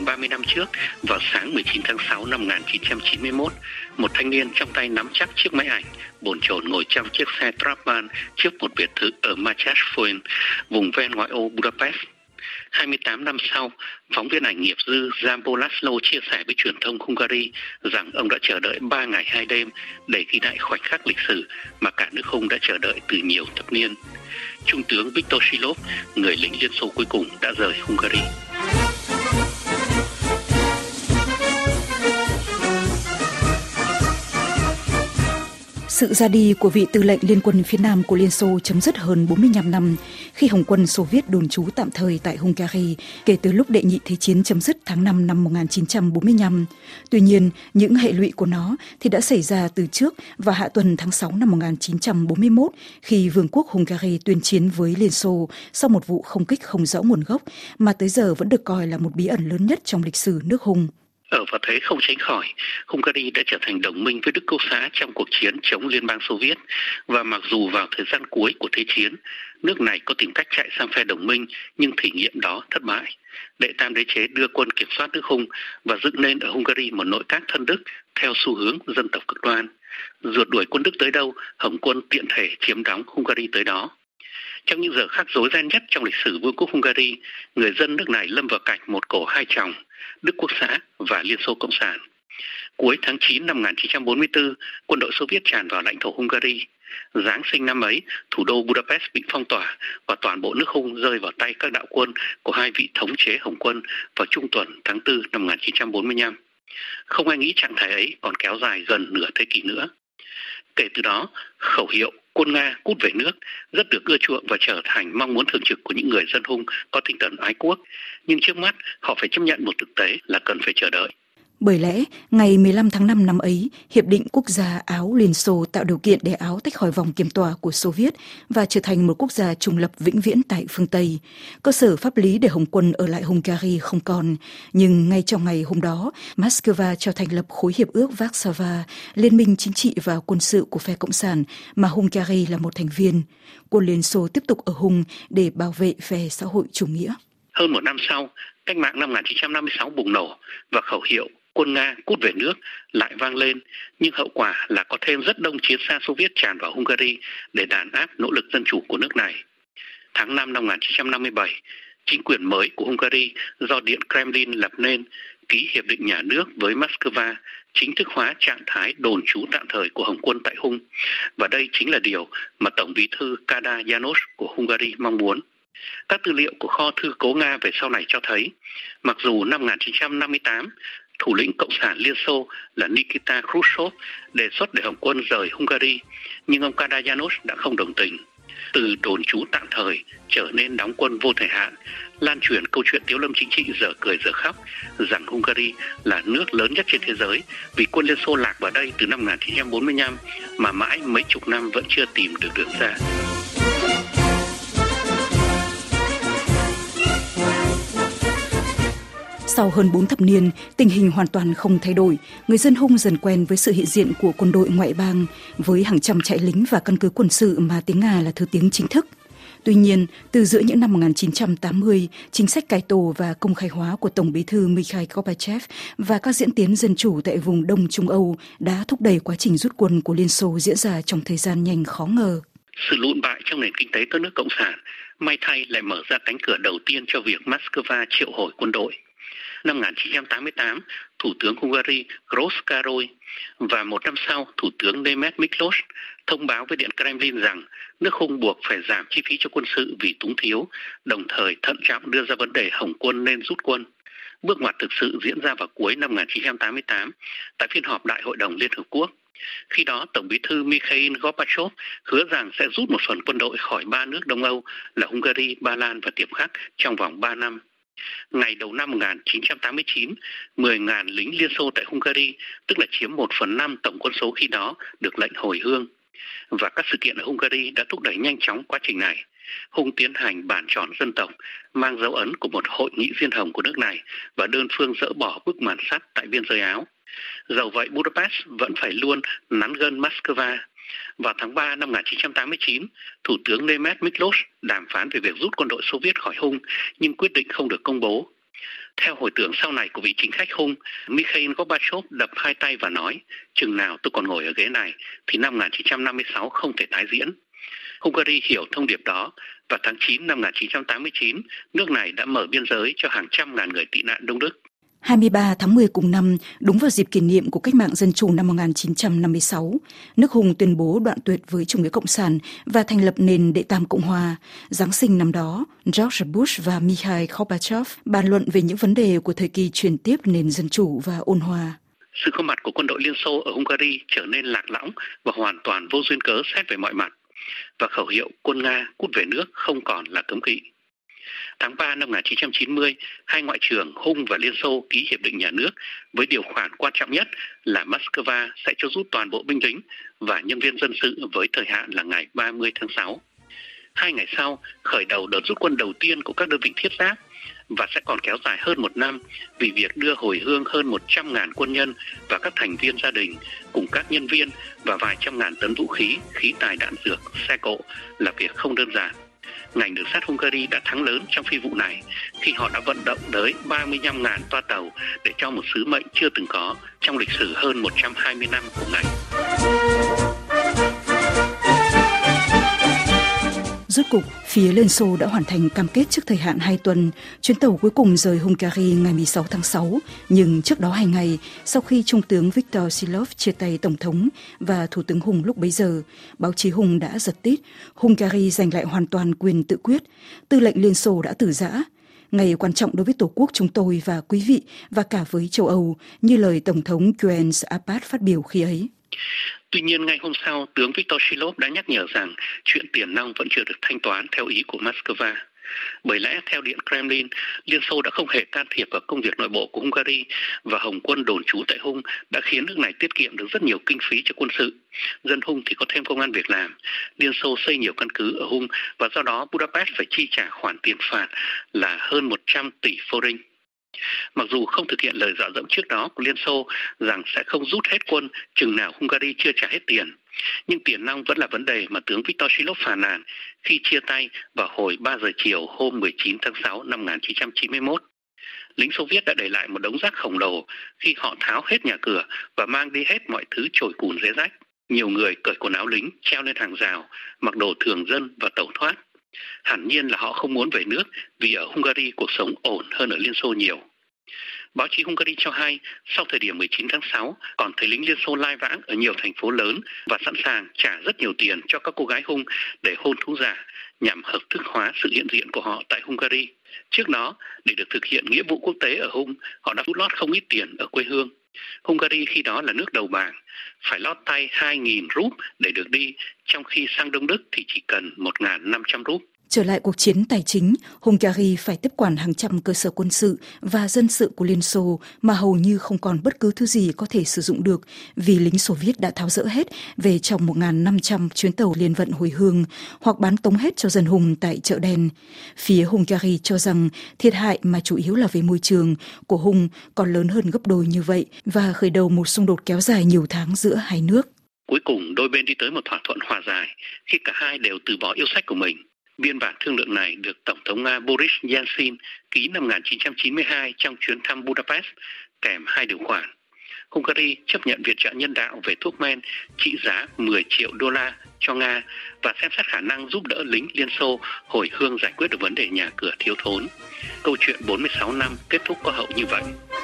hơn 30 năm trước, vào sáng 19 tháng 6 năm 1991, một thanh niên trong tay nắm chắc chiếc máy ảnh, bồn chồn ngồi trong chiếc xe Trabant trước một biệt thự ở Mátyás-Folyón, vùng ven ngoại ô Budapest. 28 năm sau, phóng viên ảnh nghiệp dư Zambó László chia sẻ với truyền thông Hungary rằng ông đã chờ đợi 3 ngày 2 đêm để ghi lại khoảnh khắc lịch sử mà cả nước Hung đã chờ đợi từ nhiều thập niên. Trung tướng Viktor Shilov, người lính Liên Xô cuối cùng, đã rời Hungary. Sự ra đi của vị tư lệnh Liên quân phía Nam của Liên Xô chấm dứt hơn 45 năm khi Hồng quân Xô Viết đồn trú tạm thời tại Hungary kể từ lúc Đệ nhị Thế chiến chấm dứt tháng 5 năm 1945. Tuy nhiên, những hệ lụy của nó thì đã xảy ra từ trước và hạ tuần tháng 6 năm 1941 khi Vương quốc Hungary tuyên chiến với Liên Xô sau một vụ không kích không rõ nguồn gốc mà tới giờ vẫn được coi là một bí ẩn lớn nhất trong lịch sử nước Hung. Ở vào thế không tránh khỏi, Hungary đã trở thành đồng minh với Đức Quốc xã trong cuộc chiến chống Liên bang Xô Viết, và mặc dù vào thời gian cuối của Thế chiến, nước này có tìm cách chạy sang phe đồng minh, nhưng thử nghiệm đó thất bại. Đệ Tam Đế chế đưa quân kiểm soát nước Hung và dựng nên ở Hungary một nội các thân Đức theo xu hướng dân tộc cực đoan. Rượt đuổi quân Đức tới đâu, Hồng quân tiện thể chiếm đóng Hungary tới đó. Trong những giờ khắc rối ren nhất trong lịch sử Vương quốc Hungary, người dân nước này lâm vào cảnh một cổ hai chồng, Đức Quốc xã và Liên Xô Cộng sản. Cuối tháng 9 năm 1944, quân đội Xô Viết tràn vào lãnh thổ Hungary. Giáng sinh năm ấy, thủ đô Budapest bị phong tỏa và toàn bộ nước Hung rơi vào tay các đạo quân của hai vị thống chế Hồng quân vào trung tuần tháng 4 năm 1945. Không ai nghĩ trạng thái ấy còn kéo dài gần nửa thế kỷ nữa. Kể từ đó, khẩu hiệu quân Nga cút về nước rất được ưa chuộng và trở thành mong muốn thường trực của những người dân Hung có tinh thần ái quốc. Nhưng trước mắt, họ phải chấp nhận một thực tế là cần phải chờ đợi. Bởi lẽ, ngày 15 tháng 5 năm ấy, Hiệp định Quốc gia Áo Liên Xô tạo điều kiện để Áo tách khỏi vòng kiểm tỏa của Xô Viết và trở thành một quốc gia trung lập vĩnh viễn tại phương Tây. Cơ sở pháp lý để Hồng quân ở lại Hungary không còn, nhưng ngay trong ngày hôm đó, Moscow cho thành lập khối hiệp ước Warsaw, liên minh chính trị và quân sự của phe Cộng sản mà Hungary là một thành viên. Quân Liên Xô tiếp tục ở Hung để bảo vệ phe xã hội chủ nghĩa. Hơn một năm sau, cách mạng năm 1956 bùng nổ và khẩu hiệu quân Nga cút về nước lại vang lên, nhưng hậu quả là có thêm rất đông chiến xa Xô Viết tràn vào Hungary để đàn áp nỗ lực dân chủ của nước này. Tháng 5 năm 1957, chính quyền mới của Hungary do Điện Kremlin lập nên ký hiệp định nhà nước với Moscow, chính thức hóa trạng thái đồn trú tạm thời của Hồng quân tại Hung, và đây chính là điều mà Tổng bí thư Kádár János của Hungary mong muốn. Các tư liệu của kho thư cố Nga về sau này cho thấy, mặc dù năm 1958, thủ lĩnh Cộng sản Liên Xô là Nikita Khrushchev đề xuất để Hồng quân rời Hungary, nhưng ông Kádár János đã không đồng tình. Từ đồn trú tạm thời trở nên đóng quân vô thời hạn, lan truyền câu chuyện tiếu lâm chính trị dở cười dở khóc rằng Hungary là nước lớn nhất trên thế giới vì quân Liên Xô lạc vào đây từ năm 1945 mà mãi mấy chục năm vẫn chưa tìm được đường ra. Sau hơn 4 thập niên, tình hình hoàn toàn không thay đổi. Người dân Hung dần quen với sự hiện diện của quân đội ngoại bang, với hàng trăm trại lính và căn cứ quân sự mà tiếng Nga là thứ tiếng chính thức. Tuy nhiên, từ giữa những năm 1980, chính sách cải tổ và công khai hóa của Tổng bí thư Mikhail Gorbachev và các diễn tiến dân chủ tại vùng Đông Trung Âu đã thúc đẩy quá trình rút quân của Liên Xô diễn ra trong thời gian nhanh khó ngờ. Sự lụn bại trong nền kinh tế các nước Cộng sản may thay lại mở ra cánh cửa đầu tiên cho việc Moscow triệu hồi quân đội. Năm 1988, Thủ tướng Hungary Gross Károly và một năm sau, Thủ tướng Németh Miklós thông báo với Điện Kremlin rằng nước Hung buộc phải giảm chi phí cho quân sự vì túng thiếu, đồng thời thận trọng đưa ra vấn đề Hồng quân nên rút quân. Bước ngoặt thực sự diễn ra vào cuối năm 1988 tại phiên họp Đại hội đồng Liên Hợp Quốc. Khi đó, Tổng bí thư Mikhail Gorbachev hứa rằng sẽ rút một phần quân đội khỏi 3 nước Đông Âu là Hungary, Ba Lan và Tiệp Khắc trong vòng 3 năm. Ngày đầu năm 1989, 10.000 lính Liên Xô tại Hungary, tức là chiếm 1/5 tổng quân số khi đó, được lệnh hồi hương. Và các sự kiện ở Hungary đã thúc đẩy nhanh chóng quá trình này. Hung tiến hành bàn tròn dân tộc, mang dấu ấn của một hội nghị diên hồng của nước này và đơn phương dỡ bỏ bức màn sắt tại biên giới Áo. Dẫu vậy, Budapest vẫn phải luôn nắn gân Moscow. Vào tháng 3 năm 1989, Thủ tướng Németh Miklós đàm phán về việc rút quân đội Xô Viết khỏi Hung, nhưng quyết định không được công bố. Theo hồi tưởng sau này của vị chính khách Hung, Mikhail Gorbachev đập hai tay và nói, chừng nào tôi còn ngồi ở ghế này thì năm 1956 không thể tái diễn. Hungary hiểu thông điệp đó và tháng 9 năm 1989, nước này đã mở biên giới cho hàng trăm ngàn người tị nạn Đông Đức. 23 tháng 10 cùng năm, đúng vào dịp kỷ niệm của cách mạng dân chủ năm 1956, nước Hung tuyên bố đoạn tuyệt với chủ nghĩa cộng sản và thành lập nền Đệ Tam Cộng Hòa. Giáng sinh năm đó, George Bush và Mikhail Gorbachev bàn luận về những vấn đề của thời kỳ chuyển tiếp nền dân chủ và ôn hòa. Sự có mặt của quân đội Liên Xô ở Hungary trở nên lạc lõng và hoàn toàn vô duyên cớ xét về mọi mặt, và khẩu hiệu quân Nga cút về nước không còn là cấm kỵ. Tháng 3 năm 1990, hai ngoại trưởng Hung và Liên Xô ký hiệp định nhà nước với điều khoản quan trọng nhất là Moscow sẽ cho rút toàn bộ binh lính và nhân viên dân sự với thời hạn là ngày 30 tháng 6. 2 ngày sau, khởi đầu đợt rút quân đầu tiên của các đơn vị thiết giáp và sẽ còn kéo dài hơn 1 năm vì việc đưa hồi hương hơn 100.000 quân nhân và các thành viên gia đình cùng các nhân viên và vài trăm ngàn tấn vũ khí, khí tài đạn dược, xe cộ là việc không đơn giản. Ngành đường sắt Hungary đã thắng lớn trong phi vụ này khi họ đã vận động tới 35.000 toa tàu để cho một sứ mệnh chưa từng có trong lịch sử hơn 120 năm của ngành. Rốt cục, phía Liên Xô đã hoàn thành cam kết trước thời hạn 2 tuần. Chuyến tàu cuối cùng rời Hungary ngày 16 tháng 6, nhưng trước đó 2 ngày, sau khi Trung tướng Viktor Silov chia tay Tổng thống và Thủ tướng Hung lúc bấy giờ, báo chí Hung đã giật tít, Hungary giành lại hoàn toàn quyền tự quyết. Tư lệnh Liên Xô đã từ giã. Ngày quan trọng đối với Tổ quốc chúng tôi và quý vị và cả với châu Âu, như lời Tổng thống Jens Apat phát biểu khi ấy. Tuy nhiên, ngay hôm sau, tướng Viktor Silov đã nhắc nhở rằng chuyện tiền nong vẫn chưa được thanh toán theo ý của Moscow. Bởi lẽ, theo Điện Kremlin, Liên Xô đã không hề can thiệp vào công việc nội bộ của Hungary và Hồng quân đồn trú tại Hung đã khiến nước này tiết kiệm được rất nhiều kinh phí cho quân sự. Dân Hung thì có thêm công ăn việc làm. Liên Xô xây nhiều căn cứ ở Hung và do đó Budapest phải chi trả khoản tiền phạt là hơn 100 tỷ forint. Mặc dù không thực hiện lời dọa dẫm trước đó của Liên Xô rằng sẽ không rút hết quân chừng nào Hungary chưa trả hết tiền, nhưng tiền nong vẫn là vấn đề mà tướng Viktor Silov phàn nàn khi chia tay vào hồi 3 giờ chiều hôm 19 tháng 6 năm 1991. Lính Xô Viết đã để lại một đống rác khổng lồ khi họ tháo hết nhà cửa và mang đi hết mọi thứ chổi cùn rễ rách. Nhiều người cởi quần áo lính, treo lên hàng rào, mặc đồ thường dân và tẩu thoát. Hẳn nhiên là họ không muốn về nước vì ở Hungary cuộc sống ổn hơn ở Liên Xô nhiều. Báo chí Hungary cho hay, sau thời điểm 19 tháng 6, còn thấy lính Liên Xô lai vãng ở nhiều thành phố lớn và sẵn sàng trả rất nhiều tiền cho các cô gái Hung để hôn thú giả nhằm hợp thức hóa sự hiện diện của họ tại Hungary. Trước đó, để được thực hiện nghĩa vụ quốc tế ở Hung, họ đã rút lót không ít tiền ở quê hương. Hungary khi đó là nước đầu bảng, phải lót tay 2.000 rúp để được đi, trong khi sang Đông Đức thì chỉ cần 1.500 rúp. Trở lại cuộc chiến tài chính, Hungary phải tiếp quản hàng trăm cơ sở quân sự và dân sự của Liên Xô mà hầu như không còn bất cứ thứ gì có thể sử dụng được vì lính Xô Viết đã tháo dỡ hết về trong 1.500 chuyến tàu liên vận hồi hương hoặc bán tống hết cho dân Hung tại chợ đen. Phía Hungary cho rằng thiệt hại mà chủ yếu là về môi trường của Hung còn lớn hơn gấp đôi như vậy và khởi đầu một xung đột kéo dài nhiều tháng giữa hai nước. Cuối cùng, đôi bên đi tới một thỏa thuận hòa giải khi cả hai đều từ bỏ yêu sách của mình. Biên bản thương lượng này được Tổng thống Nga Boris Yeltsin ký năm 1992 trong chuyến thăm Budapest, kèm 2 điều khoản. Hungary chấp nhận viện trợ nhân đạo về thuốc men trị giá 10 triệu đô la cho Nga và xem xét khả năng giúp đỡ lính Liên Xô hồi hương giải quyết được vấn đề nhà cửa thiếu thốn. Câu chuyện 46 năm kết thúc có hậu như vậy.